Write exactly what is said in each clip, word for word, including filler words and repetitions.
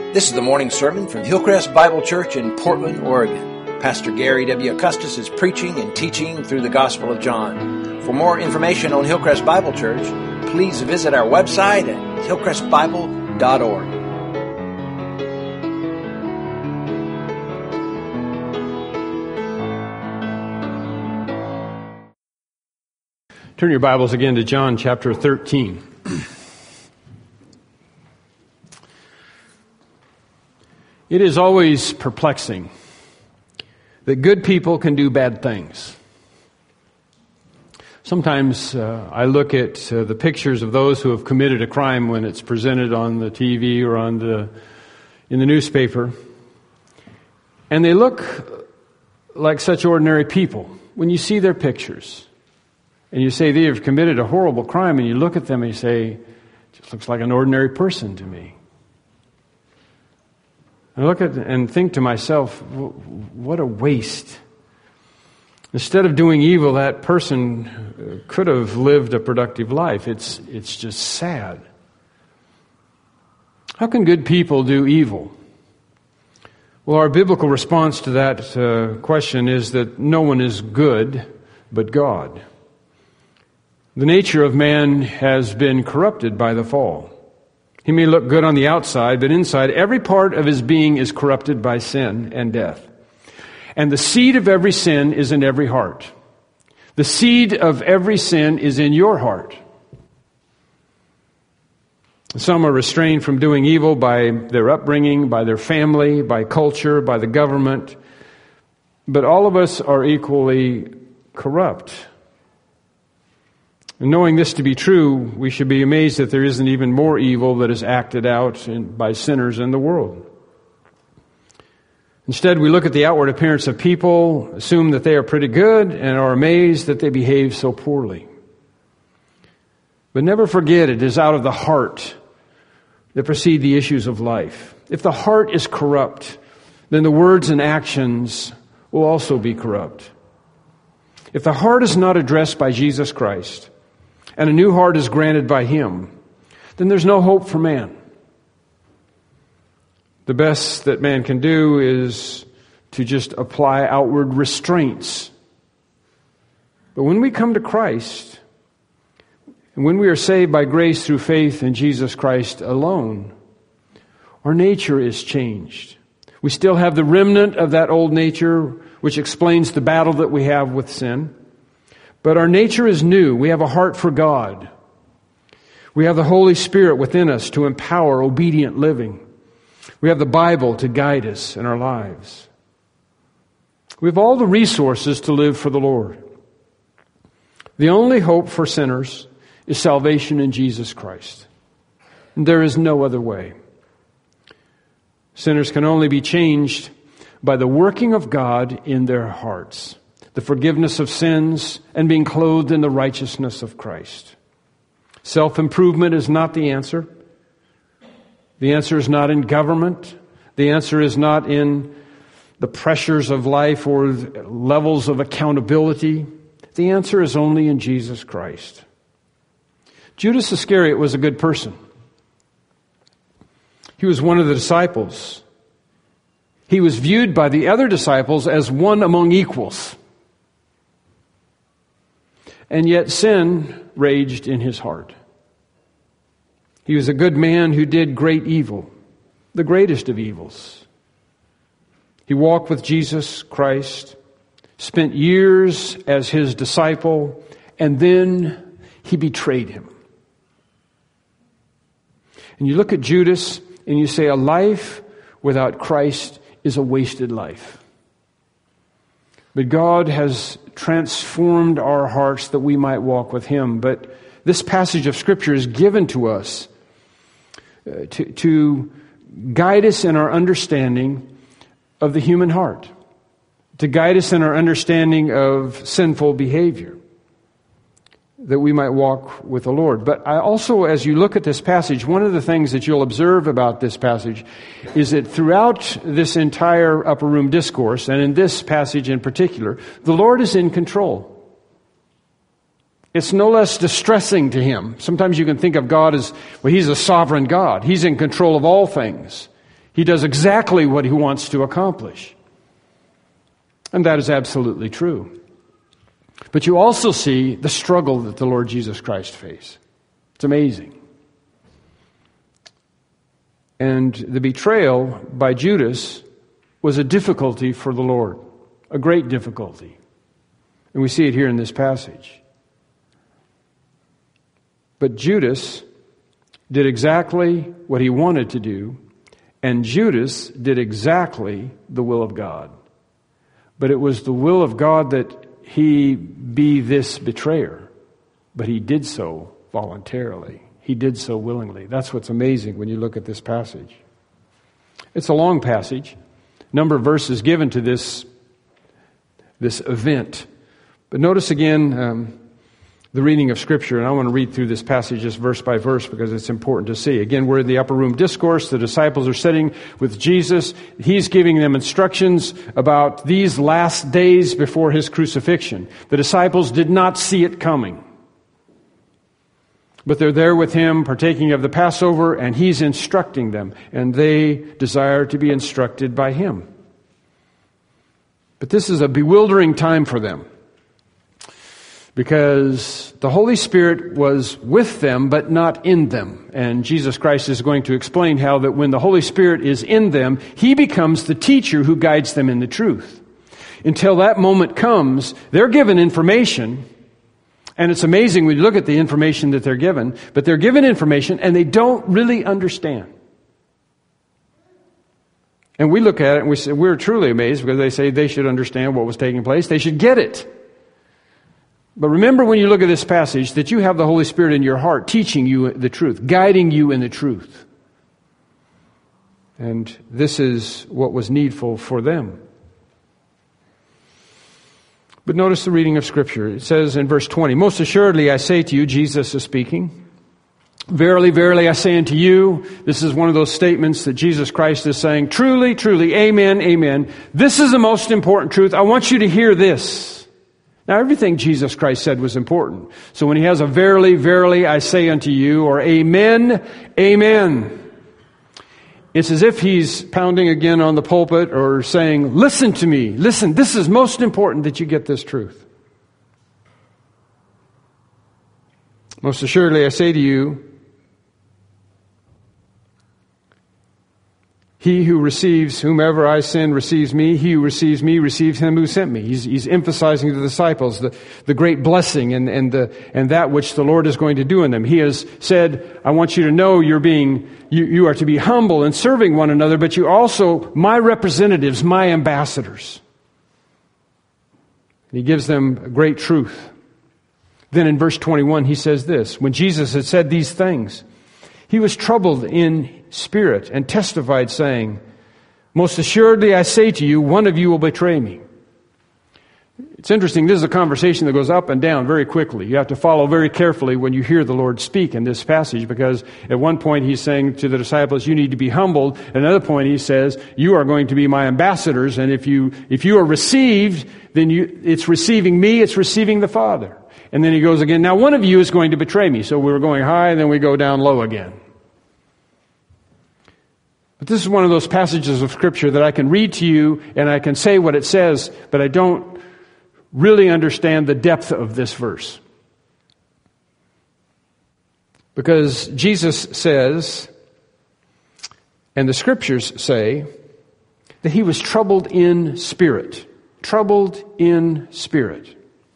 This is the morning sermon from Hillcrest Bible Church in Portland, Oregon. Pastor Gary W. Augustus is preaching and teaching through the Gospel of John. For more information on Hillcrest Bible Church, please visit our website at hillcrest bible dot org. Turn your Bibles again to John chapter thirteen. It is always perplexing that good people can do bad things. Sometimes uh, I look at uh, the pictures of those who have committed a crime when it's presented on the T V or on the in the newspaper, and they look like such ordinary people. When you see their pictures, and you say they have committed a horrible crime, and you look at them and you say, "It just looks like an ordinary person to me." I look at and think to myself, what a waste. Instead of doing evil, that person could have lived a productive life. It's, it's just sad. How can good people do evil? Well, our biblical response to that uh, question is that no one is good but God. The nature of man has been corrupted by the fall. He may look good on the outside, but inside, every part of his being is corrupted by sin and death. And the seed of every sin is in every heart. The seed of every sin is in your heart. Some are restrained from doing evil by their upbringing, by their family, by culture, by the government. But all of us are equally corrupt. And knowing this to be true, we should be amazed that there isn't even more evil that is acted out in, by sinners in the world. Instead, we look at the outward appearance of people, assume that they are pretty good, and are amazed that they behave so poorly. But never forget, it is out of the heart that proceed the issues of life. If the heart is corrupt, then the words and actions will also be corrupt. If the heart is not addressed by Jesus Christ, and a new heart is granted by Him, then there's no hope for man. The best that man can do is to just apply outward restraints. But when we come to Christ, and when we are saved by grace through faith in Jesus Christ alone, our nature is changed. We still have the remnant of that old nature, which explains the battle that we have with sin. But our nature is new. We have a heart for God. We have the Holy Spirit within us to empower obedient living. We have the Bible to guide us in our lives. We have all the resources to live for the Lord. The only hope for sinners is salvation in Jesus Christ. And there is no other way. Sinners can only be changed by the working of God in their hearts, the forgiveness of sins, and being clothed in the righteousness of Christ. Self-improvement is not the answer. The answer is not in government. The answer is not in the pressures of life or levels of accountability. The answer is only in Jesus Christ. Judas Iscariot was a good person. He was one of the disciples. He was viewed by the other disciples as one among equals. And yet sin raged in his heart. He was a good man who did great evil, the greatest of evils. He walked with Jesus Christ, spent years as his disciple, and then he betrayed him. And you look at Judas and you say, a life without Christ is a wasted life. But God has transformed our hearts that we might walk with Him. But this passage of Scripture is given to us uh, to, to guide us in our understanding of the human heart, to guide us in our understanding of sinful behavior, that we might walk with the Lord. But I also, as you look at this passage, one of the things that you'll observe about this passage is that throughout this entire upper room discourse, and in this passage in particular, the Lord is in control. It's no less distressing to Him. Sometimes you can think of God as, well, He's a sovereign God. He's in control of all things. He does exactly what he wants to accomplish. And that is absolutely true. But you also see the struggle that the Lord Jesus Christ faced. It's amazing. And the betrayal by Judas was a difficulty for the Lord, a great difficulty. And we see it here in this passage. But Judas did exactly what he wanted to do, and Judas did exactly the will of God. But it was the will of God that he be this betrayer. But he did so voluntarily. He did so willingly. That's what's amazing when you look at this passage. It's a long passage. Number of verses given to this, this event. But notice again um, the reading of Scripture. And I want to read through this passage just verse by verse because it's important to see. Again, we're in the upper room discourse. The disciples are sitting with Jesus. He's giving them instructions about these last days before his crucifixion. The disciples did not see it coming. But they're there with him, partaking of the Passover, and he's instructing them. And they desire to be instructed by him. But this is a bewildering time for them. Because the Holy Spirit was with them, but not in them. And Jesus Christ is going to explain how that when the Holy Spirit is in them, he becomes the teacher who guides them in the truth. Until that moment comes, they're given information. And it's amazing when you look at the information that they're given, but they're given information and they don't really understand. And we look at it and we say, we're truly amazed because they say they should understand what was taking place. They should get it. But remember when you look at this passage that you have the Holy Spirit in your heart teaching you the truth, guiding you in the truth. And this is what was needful for them. But notice the reading of Scripture. It says in verse twenty, "Most assuredly I say to you," Jesus is speaking, "Verily, verily I say unto you," this is one of those statements that Jesus Christ is saying, "Truly, truly, amen, amen. This is the most important truth. I want you to hear this." Now everything Jesus Christ said was important. So when he has a "verily, verily I say unto you," or "amen, amen," it's as if he's pounding again on the pulpit or saying, "Listen to me. Listen, this is most important that you get this truth. Most assuredly I say to you, he who receives whomever I send receives me. He who receives me receives him who sent me." He's, he's emphasizing to the disciples the, the great blessing and, and, the, and that which the Lord is going to do in them. He has said, "I want you to know you're being, you, you are to be humble and serving one another, but you're also my representatives, my ambassadors." And he gives them great truth. Then in verse twenty-one, he says this, "When Jesus had said these things, he was troubled in spirit and testified, saying, Most assuredly I say to you, one of you will betray me." It's interesting, this is a conversation that goes up and down very quickly. You have to follow very carefully when you hear the Lord speak in this passage, because at one point he's saying to the disciples, you need to be humbled. At another point he says, you are going to be my ambassadors, and if you if you are received, then you it's receiving me, it's receiving the Father. And then he goes again, now one of you is going to betray me. So we were going high, and then we go down low again. But this is one of those passages of Scripture that I can read to you, and I can say what it says, but I don't really understand the depth of this verse. Because Jesus says, and the Scriptures say, that he was troubled in spirit. Troubled in spirit.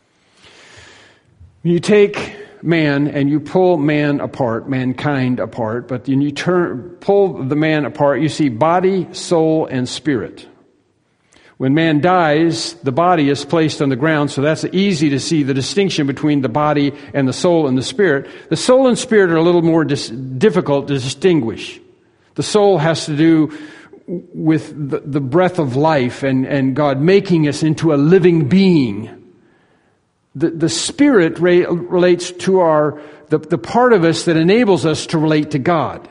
You take man and you pull man apart, mankind apart, but then you turn, pull the man apart, you see body, soul, and spirit. When man dies, the body is placed on the ground, so that's easy to see the distinction between the body and the soul and the spirit. The soul and spirit are a little more dis- difficult to distinguish. The soul has to do with the, the breath of life and, and God making us into a living being. The, the spirit re- relates to our the, the part of us that enables us to relate to God.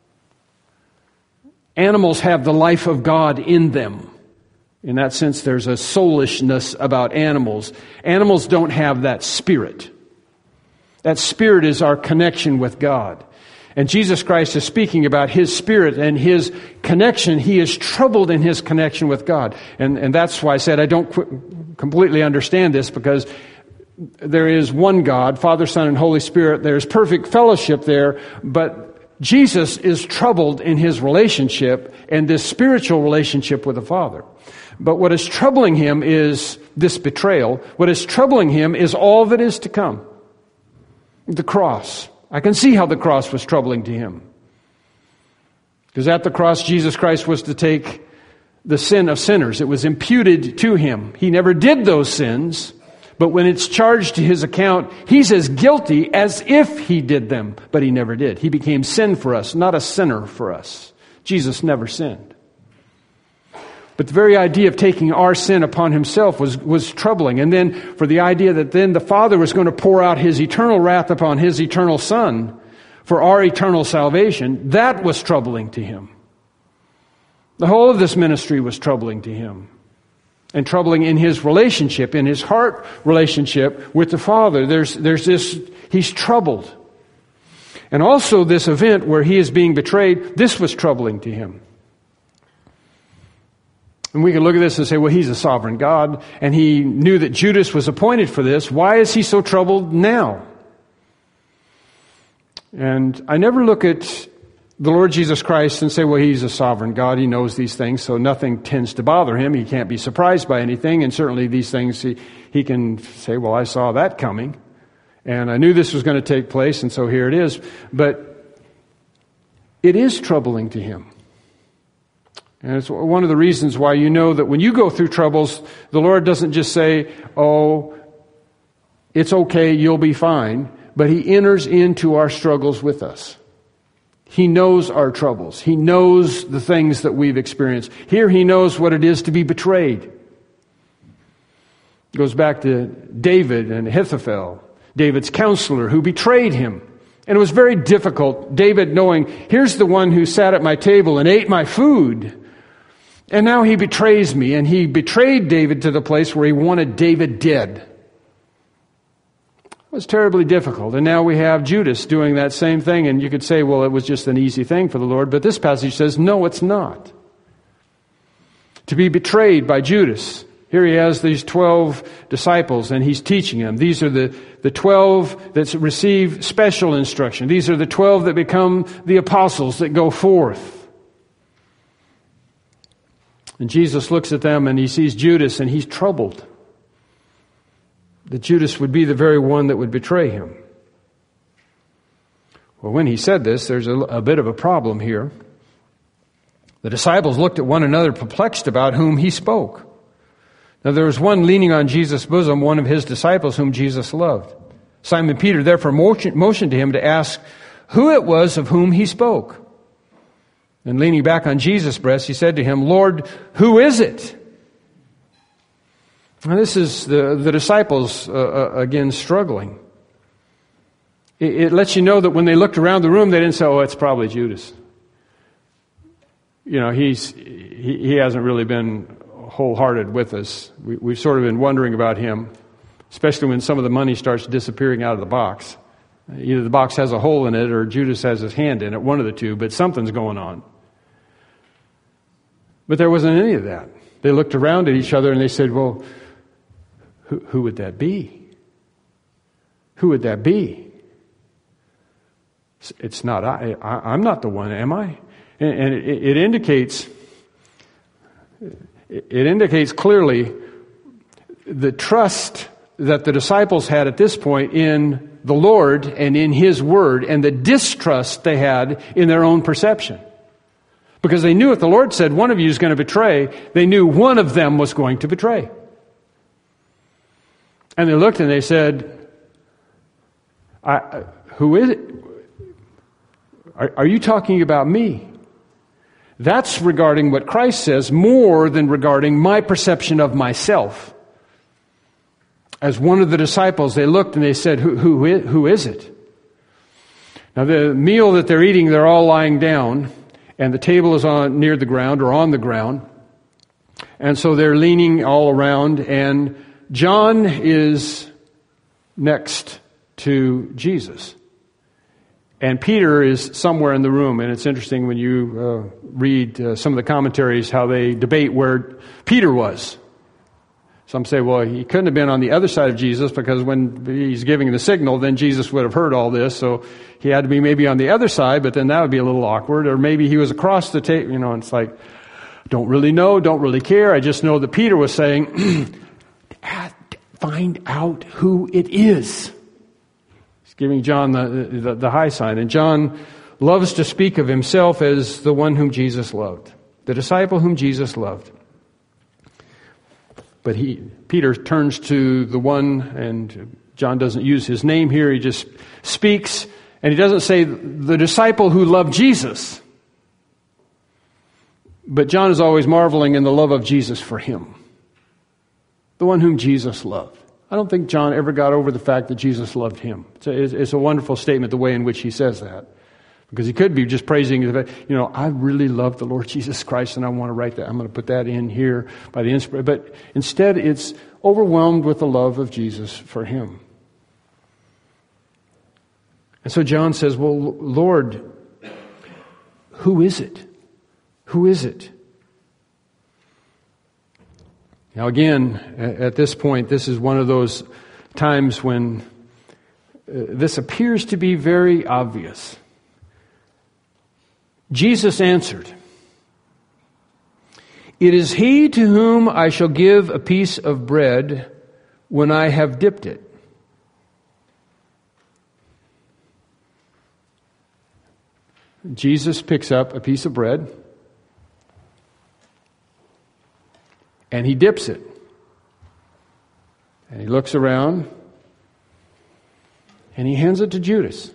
Animals have the life of God in them. In that sense, there's a soulishness about animals. Animals don't have that spirit. That spirit is our connection with God. And Jesus Christ is speaking about His Spirit and His connection. He is troubled in His connection with God. And, and that's why I said I don't qu- completely understand this, because there is one God, Father, Son, and Holy Spirit. There's perfect fellowship there, but Jesus is troubled in His relationship and this spiritual relationship with the Father. But what is troubling Him is this betrayal. What is troubling Him is all that is to come. The cross. I can see how the cross was troubling to Him. Because at the cross, Jesus Christ was to take the sin of sinners. It was imputed to Him. He never did those sins, but when it's charged to His account, He's as guilty as if He did them, but He never did. He became sin for us, not a sinner for us. Jesus never sinned. But the very idea of taking our sin upon Himself was, was troubling. And then for the idea that then the Father was going to pour out His eternal wrath upon His eternal Son for our eternal salvation, that was troubling to Him. The whole of this ministry was troubling to Him. And troubling in His relationship, in His heart relationship with the Father. There's, there's this, He's troubled. And also this event where He is being betrayed, this was troubling to Him. And we can look at this and say, well, He's a sovereign God, and He knew that Judas was appointed for this. Why is He so troubled now? And I never look at the Lord Jesus Christ and say, well, He's a sovereign God. He knows these things, so nothing tends to bother Him. He can't be surprised by anything, and certainly these things, He, he can say, well, I saw that coming, and I knew this was going to take place, and so here it is. But it is troubling to Him. And it's one of the reasons why you know that when you go through troubles, the Lord doesn't just say, oh, it's okay, you'll be fine. But He enters into our struggles with us. He knows our troubles. He knows the things that we've experienced. Here He knows what it is to be betrayed. It goes back to David and Ahithophel, David's counselor who betrayed him. And it was very difficult, David knowing, here's the one who sat at my table and ate my food. And now he betrays me, and he betrayed David to the place where he wanted David dead. It was terribly difficult. And now we have Judas doing that same thing, and you could say, well, it was just an easy thing for the Lord. But this passage says, no, it's not. To be betrayed by Judas. Here he has these twelve disciples, and he's teaching them. These are the, the twelve that receive special instruction. These are the twelve that become the apostles that go forth. And Jesus looks at them and He sees Judas and He's troubled. That Judas would be the very one that would betray Him. Well, when He said this, there's a, a bit of a problem here. The disciples looked at one another perplexed about whom He spoke. Now there was one leaning on Jesus' bosom, one of His disciples whom Jesus loved. Simon Peter therefore motioned to Him to ask who it was of whom He spoke. And leaning back on Jesus' breast, he said to Him, Lord, who is it? Now this is the, the disciples, uh, uh, again, struggling. It, it lets you know that when they looked around the room, they didn't say, oh, it's probably Judas. You know, he's he, he hasn't really been wholehearted with us. We, we've sort of been wondering about him, especially when some of the money starts disappearing out of the box. Either the box has a hole in it or Judas has his hand in it, one of the two, but something's going on. But there wasn't any of that. They looked around at each other and they said, well, who, who would that be? Who would that be? It's not I. I I'm not the one, am I? And, and it, it indicates, it indicates clearly the trust that the disciples had at this point in the Lord and in His Word, and the distrust they had in their own perception. Because they knew if the Lord said one of you is going to betray, they knew one of them was going to betray. And they looked and they said, I, who is it? Are, are you talking about me? That's regarding what Christ says more than regarding my perception of myself. As one of the disciples, they looked and they said, who, who, is, who is it? Now the meal that they're eating, they're all lying down, and the table is on near the ground or on the ground. And so they're leaning all around, and John is next to Jesus. And Peter is somewhere in the room. And it's interesting when you uh, read uh, some of the commentaries how they debate where Peter was. Some say, well, he couldn't have been on the other side of Jesus because when he's giving the signal, then Jesus would have heard all this. So he had to be maybe on the other side, but then that would be a little awkward. Or maybe he was across the table. You know, it's like, don't really know, don't really care. I just know that Peter was saying, find out who it is. He's giving John the, the, the high sign. And John loves to speak of himself as the one whom Jesus loved, the disciple whom Jesus loved. But he, Peter turns to the one, and John doesn't use his name here. He just speaks, and he doesn't say the disciple who loved Jesus. But John is always marveling in the love of Jesus for him, the one whom Jesus loved. I don't think John ever got over the fact that Jesus loved him. It's a, it's a wonderful statement, the way in which he says that. Because he could be just praising, you know, I really love the Lord Jesus Christ, and I want to write that. I'm going to put that in here by the inspiration. But instead, it's overwhelmed with the love of Jesus for him. And so John says, well, Lord, who is it? Who is it? Now again, at this point, this is one of those times when uh, this appears to be very obvious. Jesus answered, "It is he to whom I shall give a piece of bread when I have dipped it." Jesus picks up a piece of bread and he dips it. And he looks around and he hands it to Judas.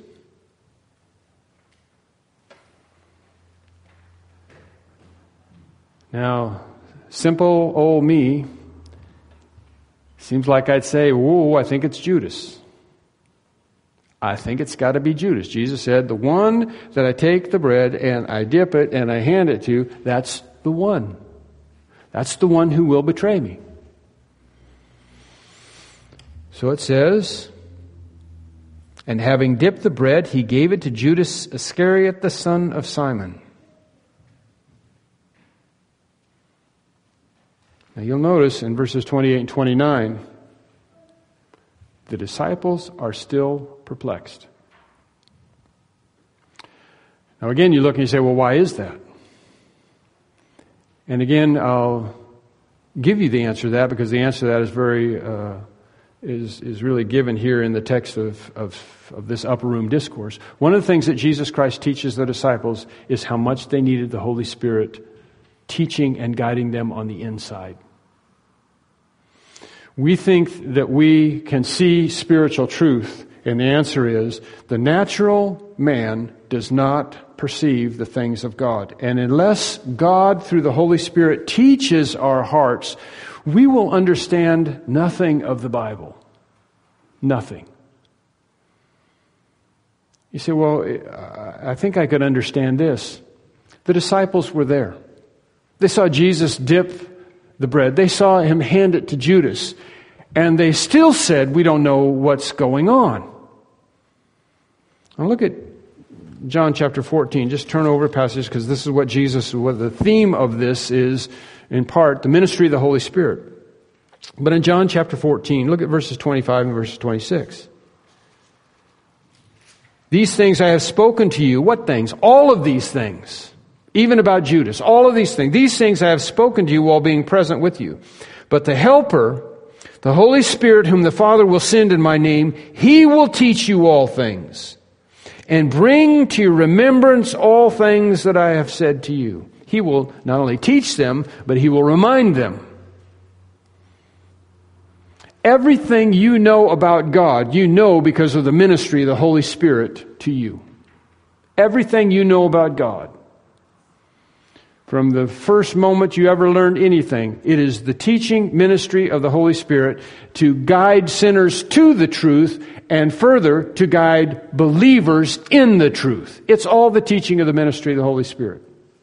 Now, simple old me, seems like I'd say, whoa, I think it's Judas. I think it's got to be Judas. Jesus said, the one that I take the bread and I dip it and I hand it to, that's the one. That's the one who will betray me. So it says, and having dipped the bread, he gave it to Judas Iscariot, the son of Simon. Now you'll notice in verses twenty-eight and twenty-nine, the disciples are still perplexed. Now again, you look and you say, well, why is that? And again, I'll give you the answer to that because the answer to that is very uh, is is really given here in the text of, of of this upper room discourse. One of the things that Jesus Christ teaches the disciples is how much they needed the Holy Spirit teaching and guiding them on the inside. We think that we can see spiritual truth, and the answer is the natural man does not perceive the things of God. And unless God, through the Holy Spirit, teaches our hearts, we will understand nothing of the Bible. Nothing. You say, well, I think I could understand this. The disciples were there. They saw Jesus dip the bread. They saw him hand it to Judas. And they still said, we don't know what's going on. Now look at John chapter fourteen. Just turn over a passage because this is what Jesus, what the theme of this is, in part, the ministry of the Holy Spirit. But in John chapter fourteen, look at verses twenty-five and verses twenty-six. These things I have spoken to you. What things? All of these things. Even about Judas. All of these things. These things I have spoken to you while being present with you. But the Helper, the Holy Spirit, whom the Father will send in my name, He will teach you all things and bring to your remembrance all things that I have said to you. He will not only teach them, but He will remind them. Everything you know about God, you know because of the ministry of the Holy Spirit to you. Everything you know about God. From the first moment you ever learned anything, it is the teaching ministry of the Holy Spirit to guide sinners to the truth and further to guide believers in the truth. It's all the teaching of the ministry of the Holy Spirit.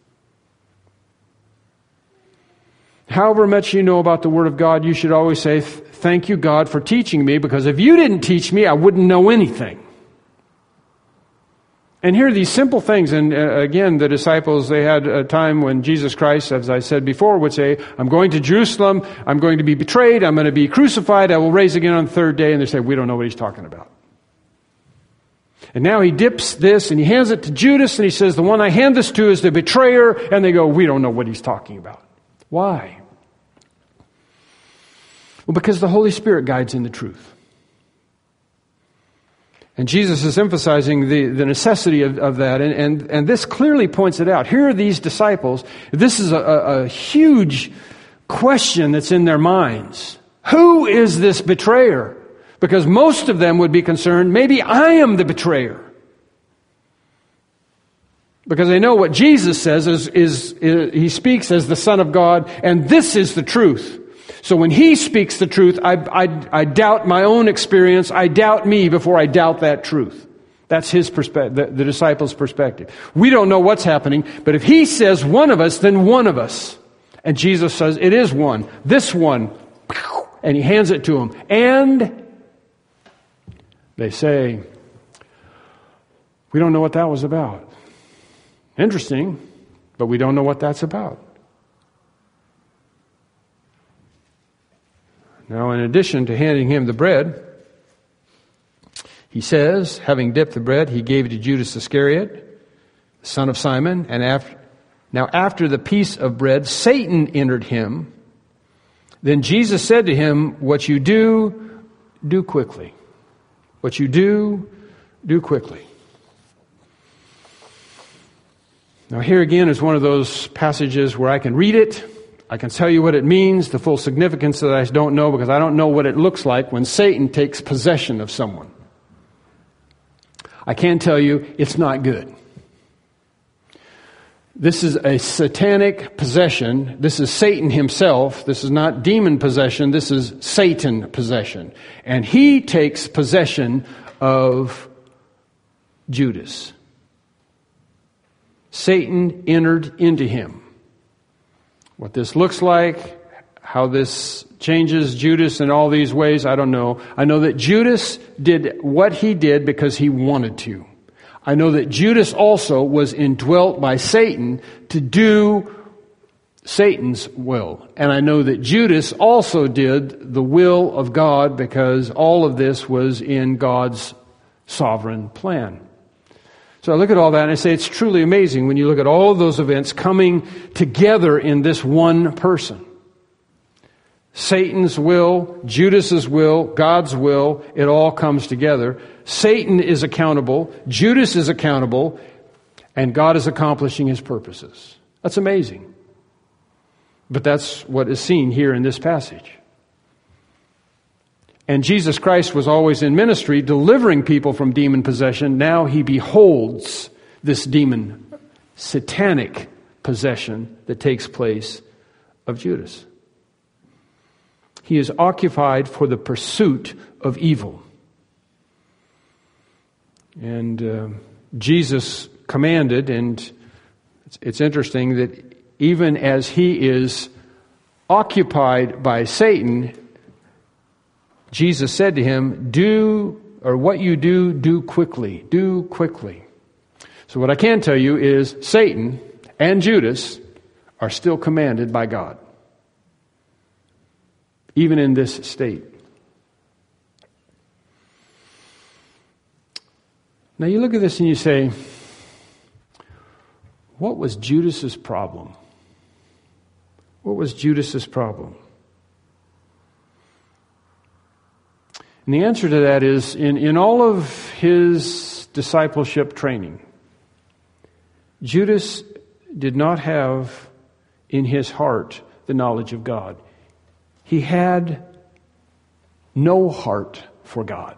However much you know about the Word of God, you should always say, thank you, God, for teaching me, because if you didn't teach me, I wouldn't know anything. And here are these simple things. And uh, again, the disciples, they had a time when Jesus Christ, as I said before, would say, I'm going to Jerusalem, I'm going to be betrayed, I'm going to be crucified, I will rise again on the third day. And they say, we don't know what he's talking about. And now he dips this and he hands it to Judas and he says, the one I hand this to is the betrayer. And they go, we don't know what he's talking about. Why? Well, because the Holy Spirit guides in the truth. And Jesus is emphasizing the, the necessity of, of that. And, and, and this clearly points it out. Here are these disciples. This is a, a, a huge question that's in their minds. Who is this betrayer? Because most of them would be concerned, maybe I am the betrayer. Because they know what Jesus says is, is, is he speaks as the Son of God, and this is the truth. So when he speaks the truth, I, I, I doubt my own experience. I doubt me before I doubt that truth. That's his perspective, the, the disciples' perspective. We don't know what's happening, but if he says one of us, then one of us. And Jesus says, it is one. This one. And he hands it to him. And they say, we don't know what that was about. Interesting, but we don't know what that's about. Now, in addition to handing him the bread, he says, having dipped the bread, he gave it to Judas Iscariot, the son of Simon. And after, now after the piece of bread, Satan entered him. Then Jesus said to him, what you do, do quickly. What you do, do quickly. Now here again is one of those passages where I can read it, I can tell you what it means, the full significance that I don't know, because I don't know what it looks like when Satan takes possession of someone. I can tell you it's not good. This is a satanic possession. This is Satan himself. This is not demon possession. This is Satan possession. And he takes possession of Judas. Satan entered into him. What this looks like, how this changes Judas in all these ways, I don't know. I know that Judas did what he did because he wanted to. I know that Judas also was indwelt by Satan to do Satan's will. And I know that Judas also did the will of God because all of this was in God's sovereign plan. So I look at all that and I say it's truly amazing when you look at all of those events coming together in this one person. Satan's will, Judas's will, God's will, it all comes together. Satan is accountable, Judas is accountable, and God is accomplishing his purposes. That's amazing. But that's what is seen here in this passage. And Jesus Christ was always in ministry, delivering people from demon possession. Now he beholds this demon, satanic possession that takes place of Judas. He is occupied for the pursuit of evil. And uh, Jesus commanded, and it's, it's interesting that even as he is occupied by Satan, Jesus said to him, do, or what you do, do quickly. Do quickly. So what I can tell you is Satan and Judas are still commanded by God. Even in this state. Now you look at this and you say, what was Judas's problem? What was Judas's problem? And the answer to that is, in, in all of his discipleship training, Judas did not have in his heart the knowledge of God. He had no heart for God.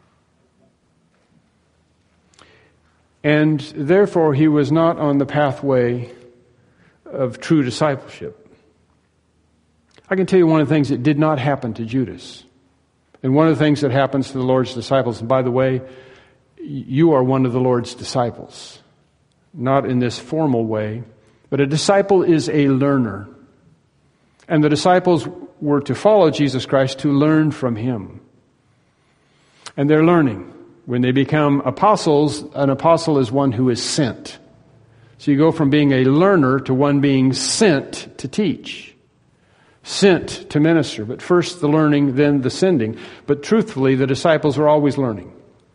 And therefore, he was not on the pathway of true discipleship. I can tell you one of the things that did not happen to Judas. And one of the things that happens to the Lord's disciples, and by the way, you are one of the Lord's disciples. Not in this formal way, but a disciple is a learner. And the disciples were to follow Jesus Christ to learn from him. And they're learning. When they become apostles, an apostle is one who is sent. So you go from being a learner to one being sent to teach, sent to minister. But first the learning, then the sending. But truthfully, the disciples are always learning.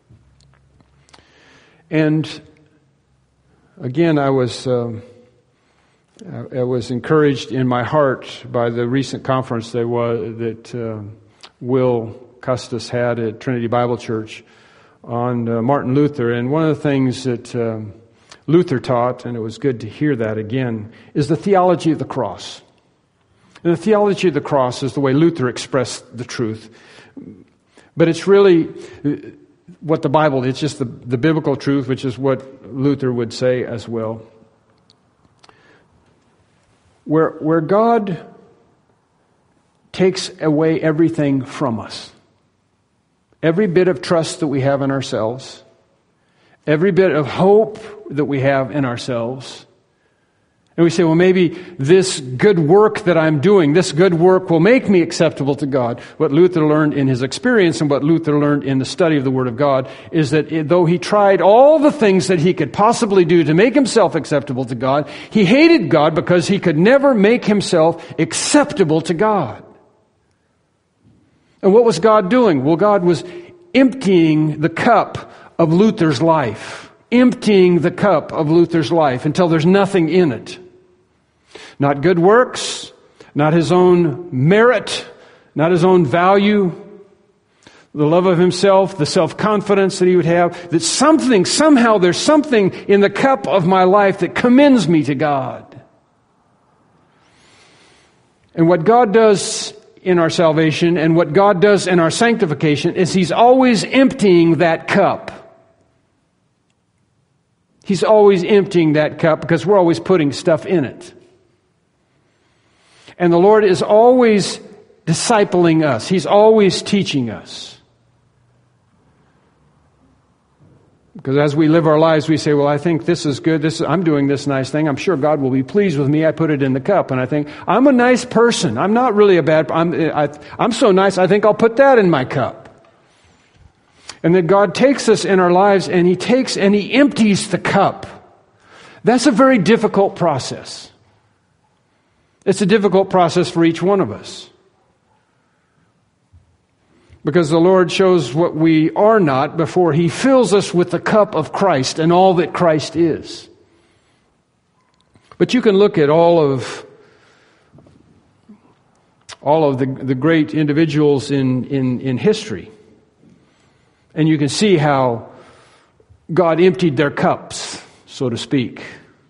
And again, I was um, I was encouraged in my heart by the recent conference that was that uh, Will Custis had at Trinity Bible Church on uh, Martin Luther. And one of the things that um, Luther taught, and it was good to hear that again, is the theology of the cross. And the theology of the cross is the way Luther expressed the truth. But it's really what the Bible, it's just the, the biblical truth, which is what Luther would say as well. Where, where God takes away everything from us, every bit of trust that we have in ourselves, every bit of hope that we have in ourselves. And we say, well, maybe this good work that I'm doing, this good work will make me acceptable to God. What Luther learned in his experience and what Luther learned in the study of the Word of God is that though he tried all the things that he could possibly do to make himself acceptable to God, he hated God because he could never make himself acceptable to God. And what was God doing? Well, God was emptying the cup of Luther's life. Emptying the cup of Luther's life until there's nothing in it. Not good works, not his own merit, not his own value, the love of himself, the self-confidence that he would have, that something, somehow there's something in the cup of my life that commends me to God. And what God does in our salvation and what God does in our sanctification is He's always emptying that cup. He's always emptying that cup because we're always putting stuff in it. And the Lord is always discipling us. He's always teaching us. Because as we live our lives, we say, well, I think this is good. This is, I'm doing this nice thing. I'm sure God will be pleased with me. I put it in the cup. And I think, I'm a nice person. I'm not really a bad, I'm, I, I'm so nice, I think I'll put that in my cup. And that God takes us in our lives and He takes and He empties the cup. That's a very difficult process. It's a difficult process for each one of us. Because the Lord shows what we are not before He fills us with the cup of Christ and all that Christ is. But you can look at all of all of the, the great individuals in, in, in history, and you can see how God emptied their cups, so to speak.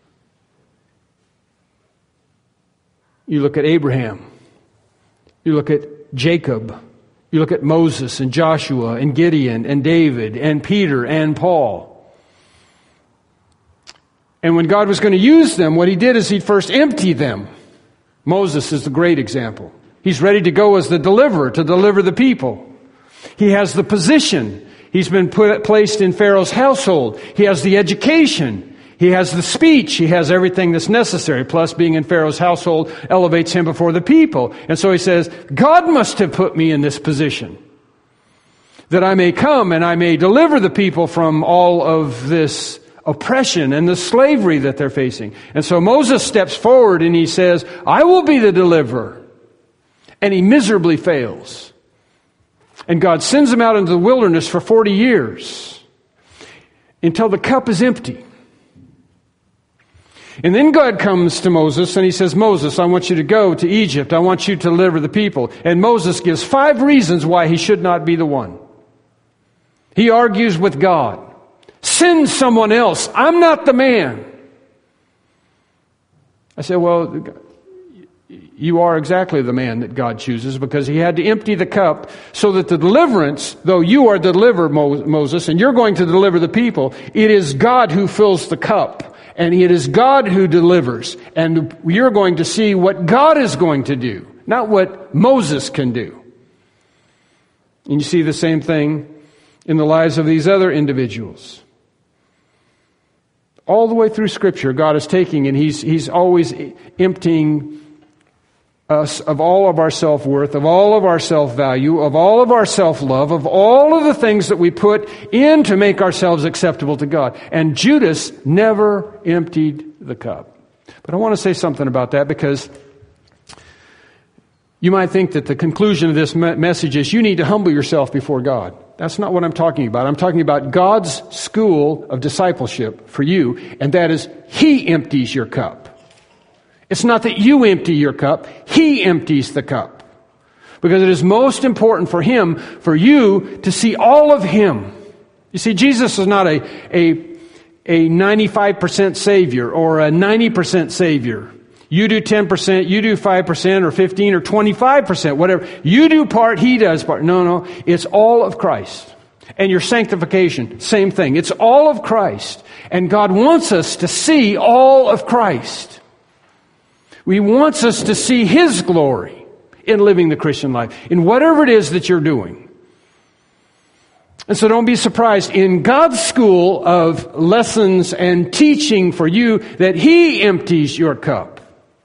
You look at Abraham. You look at Jacob. You look at Moses and Joshua and Gideon and David and Peter and Paul. And when God was going to use them, what He did is He'd first empty them. Moses is the great example. He's ready to go as the deliverer, to deliver the people. He has the position. He's been put, placed in Pharaoh's household. He has the education. He has the speech. He has everything that's necessary. Plus, being in Pharaoh's household elevates him before the people. And so he says, God must have put me in this position that I may come and I may deliver the people from all of this oppression and the slavery that they're facing. And so Moses steps forward and he says, I will be the deliverer. And he miserably fails. And God sends him out into the wilderness for forty years until the cup is empty. And then God comes to Moses and He says, Moses, I want you to go to Egypt. I want you to deliver the people. And Moses gives five reasons why he should not be the one. He argues with God. Send someone else. I'm not the man. I said, well, you are exactly the man that God chooses, because He had to empty the cup so that the deliverance, though you are the deliverer, Moses, and you're going to deliver the people, it is God who fills the cup. And it is God who delivers. And you're going to see what God is going to do, not what Moses can do. And you see the same thing in the lives of these other individuals. All the way through Scripture, God is taking and He's, he's always emptying us of all of our self-worth, of all of our self-value, of all of our self-love, of all of the things that we put in to make ourselves acceptable to God. And Judas never emptied the cup. But I want to say something about that, because you might think that the conclusion of this me- message is you need to humble yourself before God. That's not what I'm talking about. I'm talking about God's school of discipleship for you, and that is He empties your cup. It's not that you empty your cup. He empties the cup. Because it is most important for Him, for you, to see all of Him. You see, Jesus is not a, a, a ninety-five percent Savior or a ninety percent Savior. You do ten percent, you do five percent or fifteen or twenty-five percent, whatever. You do part, He does part. No, no. It's all of Christ. And your sanctification, same thing. It's all of Christ. And God wants us to see all of Christ. He wants us to see His glory in living the Christian life, in whatever it is that you're doing. And so don't be surprised in God's school of lessons and teaching for you that He empties your cup.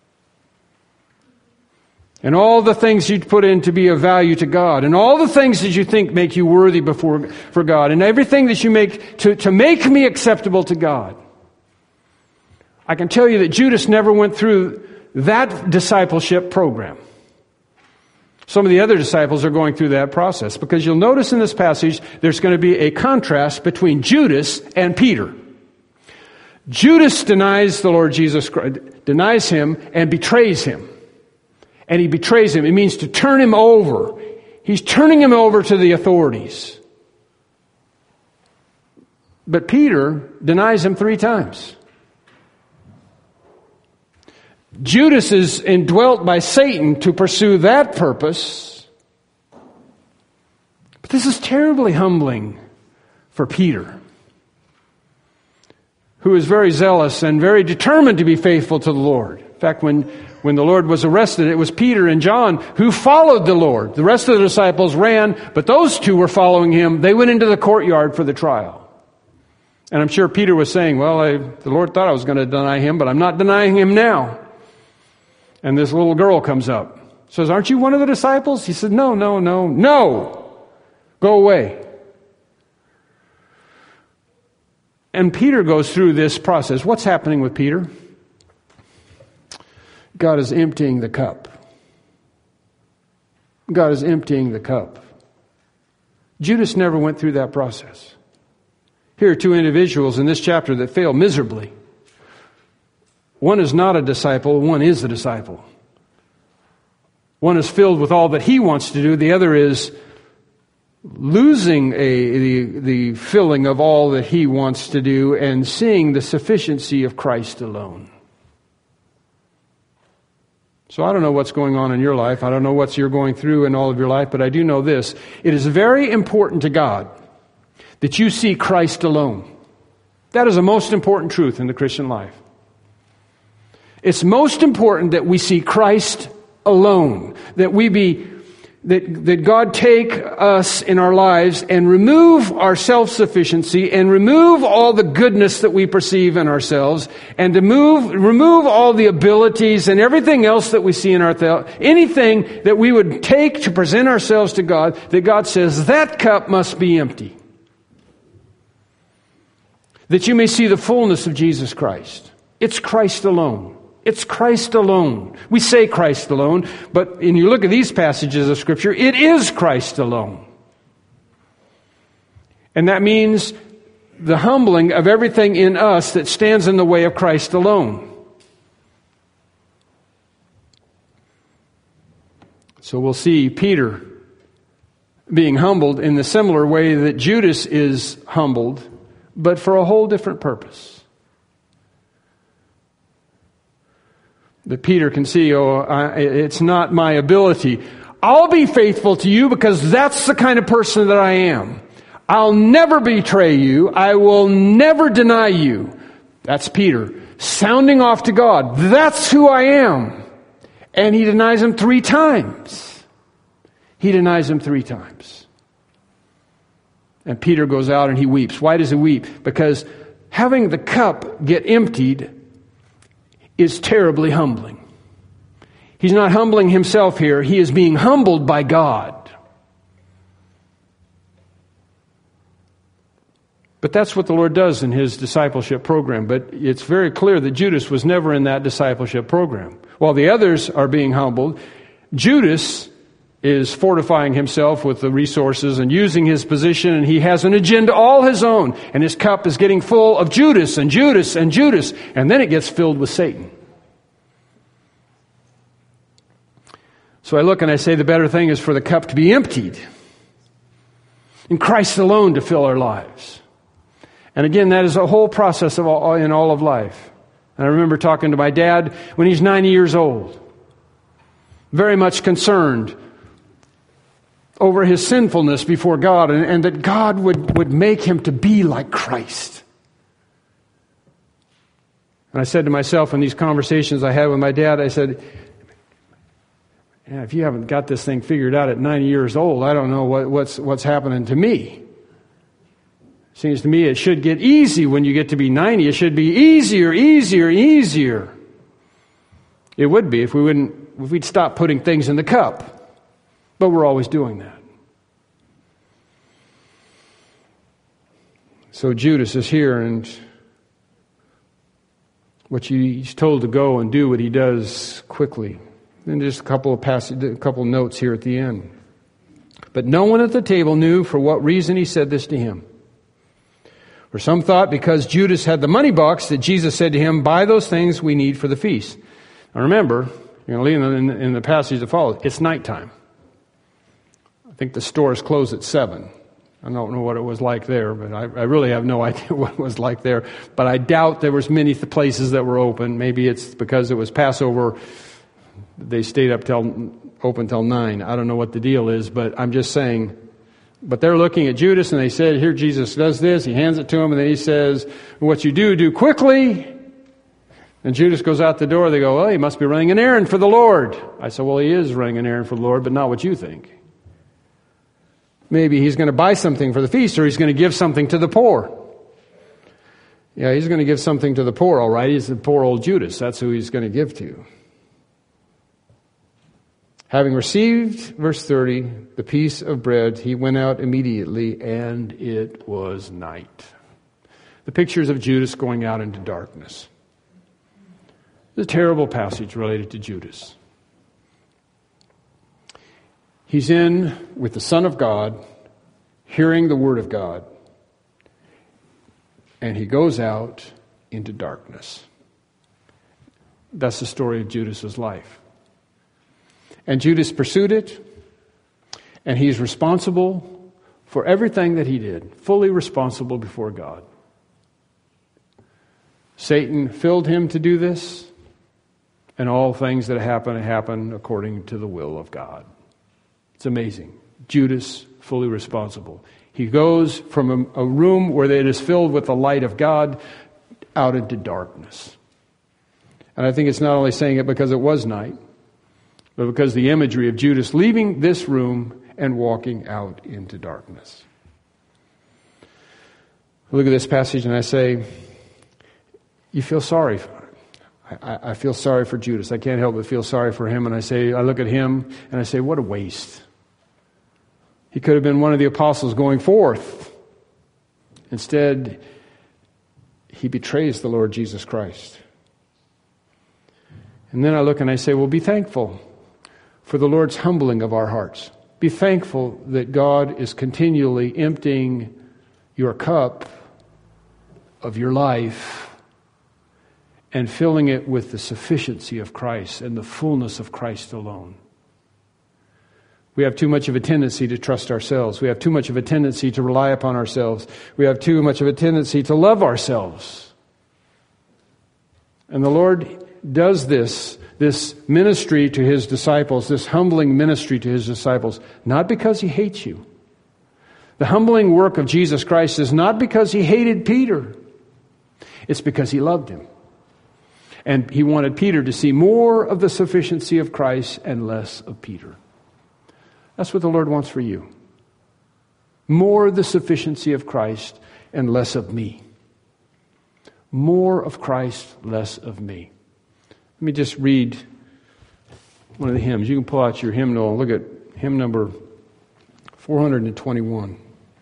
And all the things you put in to be of value to God, and all the things that you think make you worthy before for God, and everything that you make to, to make me acceptable to God. I can tell you that Judas never went through that discipleship program. Some of the other disciples are going through that process, because you'll notice in this passage there's going to be a contrast between Judas and Peter. Judas denies the Lord Jesus Christ, denies Him and betrays Him. And he betrays Him. It means to turn Him over. He's turning Him over to the authorities. But Peter denies Him three times. Judas is indwelt by Satan to pursue that purpose. But this is terribly humbling for Peter, who is very zealous and very determined to be faithful to the Lord. In fact, when, when the Lord was arrested, it was Peter and John who followed the Lord. The rest of the disciples ran, but those two were following Him. They went into the courtyard for the trial. And I'm sure Peter was saying, well, I, the Lord thought I was going to deny Him, but I'm not denying Him now. And this little girl comes up, says, aren't you one of the disciples? He said, no, no, no, no. Go away. And Peter goes through this process. What's happening with Peter? God is emptying the cup. God is emptying the cup. Judas never went through that process. Here are two individuals in this chapter that fail miserably. One is not a disciple, one is a disciple. One is filled with all that he wants to do, the other is losing a, the, the filling of all that he wants to do and seeing the sufficiency of Christ alone. So I don't know what's going on in your life. I don't know what you're going through in all of your life, but I do know this. It is very important to God that you see Christ alone. That is the most important truth in the Christian life. It's most important that we see Christ alone, that we be, that, that God take us in our lives and remove our self-sufficiency and remove all the goodness that we perceive in ourselves and to move, remove all the abilities and everything else that we see in ourselves, anything that we would take to present ourselves to God, that God says that cup must be empty. That you may see the fullness of Jesus Christ. It's Christ alone. It's Christ alone. We say Christ alone, but when you look at these passages of Scripture, it is Christ alone. And that means the humbling of everything in us that stands in the way of Christ alone. So we'll see Peter being humbled in the similar way that Judas is humbled, but for a whole different purpose. That Peter can see, oh, I, it's not my ability. I'll be faithful to you because that's the kind of person that I am. I'll never betray you. I will never deny you. That's Peter sounding off to God. That's who I am. And he denies him three times. He denies him three times. And Peter goes out and he weeps. Why does he weep? Because having the cup get emptied is terribly humbling. He's not humbling himself here. He is being humbled by God. But that's what the Lord does in his discipleship program. But it's very clear that Judas was never in that discipleship program. While the others are being humbled, Judas is fortifying himself with the resources and using his position, and he has an agenda all his own. And his cup is getting full of Judas and Judas and Judas. And then it gets filled with Satan. So I look and I say the better thing is for the cup to be emptied, and Christ alone to fill our lives. And again, that is a whole process of all, in all of life. And I remember talking to my dad when he's ninety years old, very much concerned over his sinfulness before God, and, and that God would, would make him to be like Christ. And I said to myself in these conversations I had with my dad, I said, yeah, if you haven't got this thing figured out at ninety years old, I don't know what, what's what's happening to me. Seems to me it should get easy when you get to be ninety. It should be easier, easier, easier. It would be if we wouldn't, if we'd stop putting things in the cup. But we're always doing that. So Judas is here, and what he's told to go and do what he does quickly. And just a couple of passage, a couple of notes here at the end. But no one at the table knew for what reason he said this to him. For some thought because Judas had the money box that Jesus said to him, buy those things we need for the feast. Now remember, you're going to leave in the, in the passage that follows, it's nighttime. I think the stores close at seven. I don't know what it was like there, but I, I really have no idea what it was like there. But I doubt there was many th- places that were open. Maybe it's because it was Passover. They stayed up till open till nine. I don't know what the deal is, but I'm just saying. But they're looking at Judas, and they said, here Jesus does this. He hands it to him, and then he says, what you do, do quickly. And Judas goes out the door. They go, well, he must be running an errand for the Lord. I said, well, he is running an errand for the Lord, but not what you think. Maybe he's going to buy something for the feast, or he's going to give something to the poor. Yeah, he's going to give something to the poor, all right. He's the poor old Judas. That's who he's going to give to. Having received, verse thirty, the piece of bread, he went out immediately, and it was night. The pictures of Judas going out into darkness. It's a terrible passage related to Judas. He's in with the Son of God, hearing the Word of God, and he goes out into darkness. That's the story of Judas's life. And Judas pursued it, and he's responsible for everything that he did, fully responsible before God. Satan filled him to do this, and all things that happen happen according to the will of God. It's amazing. Judas, fully responsible. He goes from a, a room where it is filled with the light of God out into darkness. And I think it's not only saying it because it was night, but because the imagery of Judas leaving this room and walking out into darkness. I look at this passage and I say, you feel sorry for him. I, I feel sorry for Judas. I can't help but feel sorry for him. And I say, I look at him and I say, what a waste. He could have been one of the apostles going forth. Instead, he betrays the Lord Jesus Christ. And then I look and I say, well, be thankful for the Lord's humbling of our hearts. Be thankful that God is continually emptying your cup of your life and filling it with the sufficiency of Christ and the fullness of Christ alone. We have too much of a tendency to trust ourselves. We have too much of a tendency to rely upon ourselves. We have too much of a tendency to love ourselves. And the Lord does this, this ministry to His disciples, this humbling ministry to His disciples, not because He hates you. The humbling work of Jesus Christ is not because He hated Peter. It's because He loved him. And He wanted Peter to see more of the sufficiency of Christ and less of Peter. That's what the Lord wants for you. More of the sufficiency of Christ and less of me. More of Christ, less of me. Let me just read one of the hymns. You can pull out your hymnal and look at hymn number four hundred twenty-one.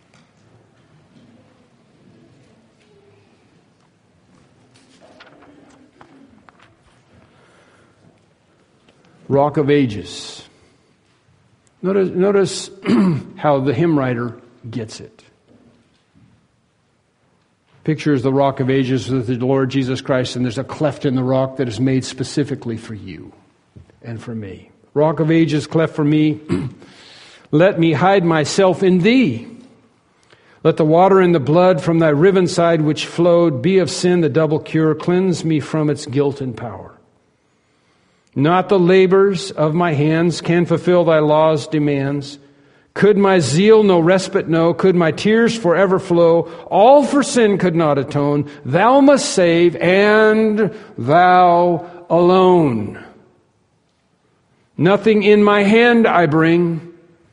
Rock of Ages. Notice, notice how the hymn writer gets it. Pictures the Rock of Ages with the Lord Jesus Christ, and there's a cleft in the rock that is made specifically for you and for me. Rock of Ages, cleft for me, let me hide myself in thee. Let the water and the blood from thy riven side which flowed be of sin the double cure, cleanse me from its guilt and power. Not the labors of my hands can fulfill thy law's demands. Could my zeal no respite know? Could my tears forever flow? All for sin could not atone. Thou must save, and thou alone. Nothing in my hand I bring.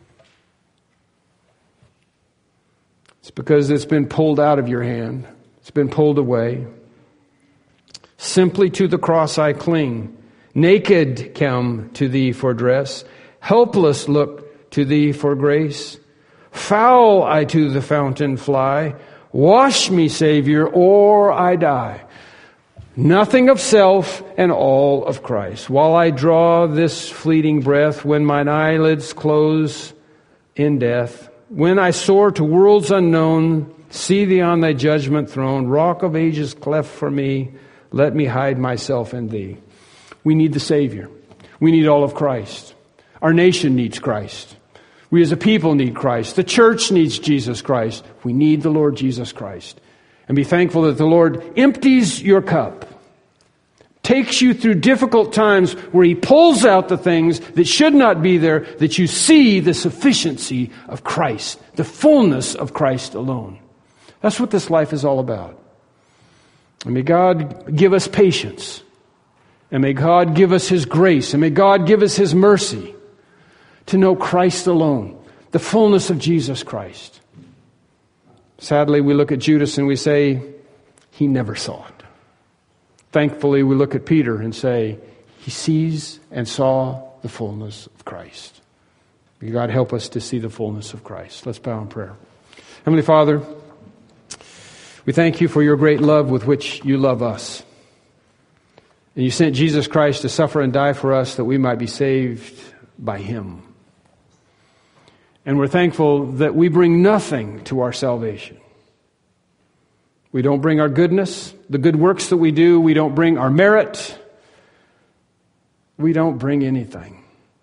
It's because it's been pulled out of your hand. It's been pulled away. Simply to the cross I cling. Naked come to thee for dress. Helpless look to thee for grace. Foul I to the fountain fly. Wash me, Savior, or I die. Nothing of self and all of Christ. While I draw this fleeting breath, when mine eyelids close in death, when I soar to worlds unknown, see thee on thy judgment throne, Rock of Ages, cleft for me, let me hide myself in thee. We need the Savior. We need all of Christ. Our nation needs Christ. We as a people need Christ. The church needs Jesus Christ. We need the Lord Jesus Christ. And be thankful that the Lord empties your cup, takes you through difficult times where He pulls out the things that should not be there, that you see the sufficiency of Christ, the fullness of Christ alone. That's what this life is all about. And may God give us patience. And may God give us His grace, and may God give us His mercy to know Christ alone, the fullness of Jesus Christ. Sadly, we look at Judas and we say, he never saw it. Thankfully, we look at Peter and say, he sees and saw the fullness of Christ. May God help us to see the fullness of Christ. Let's bow in prayer. Heavenly Father, we thank you for your great love with which you love us. And you sent Jesus Christ to suffer and die for us that we might be saved by Him. And we're thankful that we bring nothing to our salvation. We don't bring our goodness, the good works that we do. We don't bring our merit. We don't bring anything.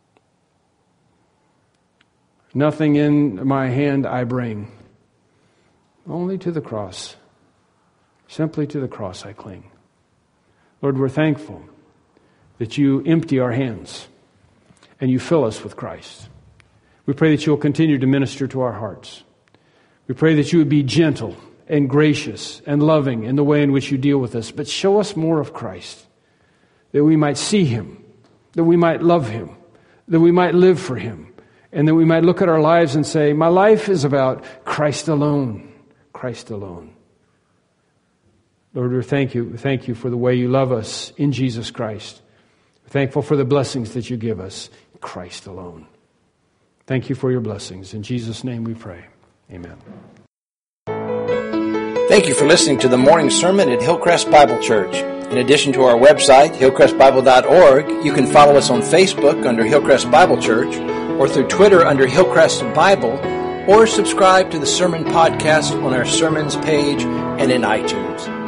Nothing in my hand I bring. Only to the cross. Simply to the cross I cling. Lord, we're thankful that you empty our hands and you fill us with Christ. We pray that you'll continue to minister to our hearts. We pray that you would be gentle and gracious and loving in the way in which you deal with us, but show us more of Christ, that we might see Him, that we might love Him, that we might live for Him, and that we might look at our lives and say, my life is about Christ alone, Christ alone. Lord, we thank you, thank you for the way you love us in Jesus Christ. We're thankful for the blessings that you give us, Christ alone. Thank you for your blessings. In Jesus' name we pray. Amen. Thank you for listening to the morning sermon at Hillcrest Bible Church. In addition to our website, hillcrest bible dot org, you can follow us on Facebook under Hillcrest Bible Church, or through Twitter under Hillcrest Bible, or subscribe to the sermon podcast on our sermons page and in iTunes.